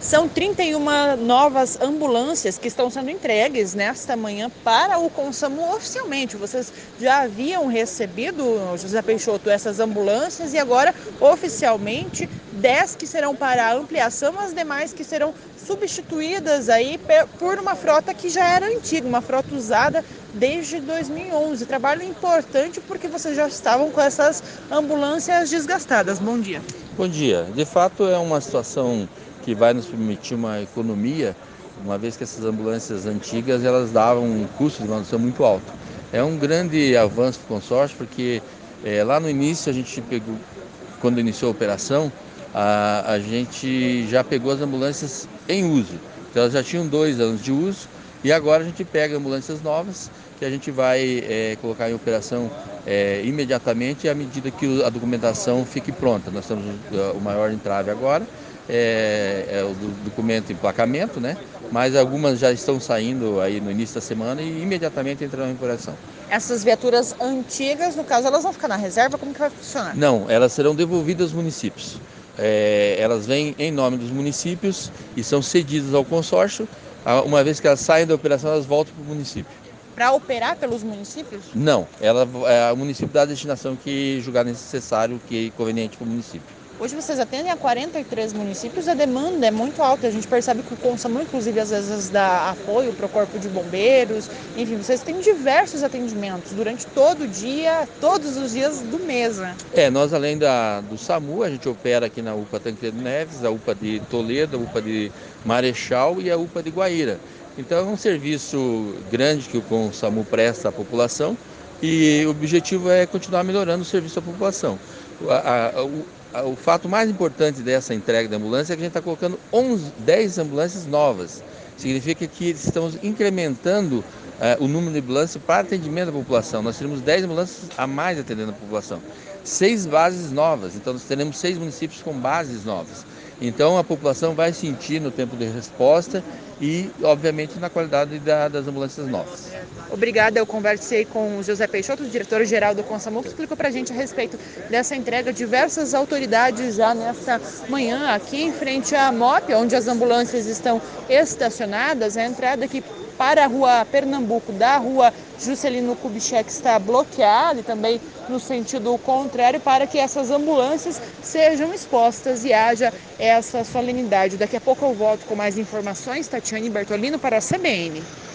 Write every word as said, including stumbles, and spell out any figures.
São trinta e uma novas ambulâncias que estão sendo entregues nesta manhã para o Consamu oficialmente. Vocês já haviam recebido, José Peixoto, essas ambulâncias e agora oficialmente dez que serão para ampliação, as demais que serão substituídas aí por uma frota que já era antiga, uma frota usada desde dois mil e onze. Trabalho importante porque vocês já estavam com essas ambulâncias desgastadas. Bom dia. Bom dia. De fato, é uma situação que vai nos permitir uma economia, uma vez que essas ambulâncias antigas elas davam um custo de manutenção muito alto. É um grande avanço do consórcio, porque é, lá no início, a gente pegou, quando iniciou a operação, a, a gente já pegou as ambulâncias em uso. Então, elas já tinham dois anos de uso e agora a gente pega ambulâncias novas que a gente vai é, colocar em operação é, imediatamente à medida que a documentação fique pronta. Nós temos o maior entrave agora, é, é o do documento de emplacamento, né? Mas algumas já estão saindo aí no início da semana e imediatamente entrarão em operação. Essas viaturas antigas, no caso, elas vão ficar na reserva? Como que vai funcionar? Não, elas serão devolvidas aos municípios. É, elas vêm em nome dos municípios e são cedidas ao consórcio. Uma vez que elas saem da operação, elas voltam para o município. Para operar pelos municípios? Não, ela é o município da destinação que julgar necessário, que é conveniente para o município. Hoje vocês atendem a quarenta e três municípios, a demanda é muito alta. A gente percebe que o Consamu, inclusive, às vezes dá apoio para o Corpo de Bombeiros. Enfim, vocês têm diversos atendimentos durante todo o dia, todos os dias do mês, né? É, nós além da, do SAMU, a gente opera aqui na U P A Tancredo Neves, a U P A de Toledo, a U P A de Marechal e a U P A de Guaíra. Então é um serviço grande que o Consamu presta à população e o objetivo é continuar melhorando o serviço à população. A, a, o, O fato mais importante dessa entrega de ambulância é que a gente está colocando onze, dez ambulâncias novas. Significa que estamos incrementando uh, o número de ambulâncias para atendimento da população. Nós teremos dez ambulâncias a mais atendendo a população. Seis bases novas, então nós teremos seis municípios com bases novas. Então a população vai sentir no tempo de resposta e, obviamente, na qualidade da, das ambulâncias novas. Obrigada, eu conversei com o José Peixoto, diretor-geral do Consamu, que explicou para a gente a respeito dessa entrega. Diversas autoridades já nesta manhã aqui em frente à MOP, onde as ambulâncias estão estacionadas. A entrada aqui para a rua Pernambuco, da rua Juscelino Kubitschek, está bloqueada, e também no sentido contrário, para que essas ambulâncias sejam expostas e haja essa solenidade. Daqui a pouco eu volto com mais informações. Tatiane Bertolino para a C B N.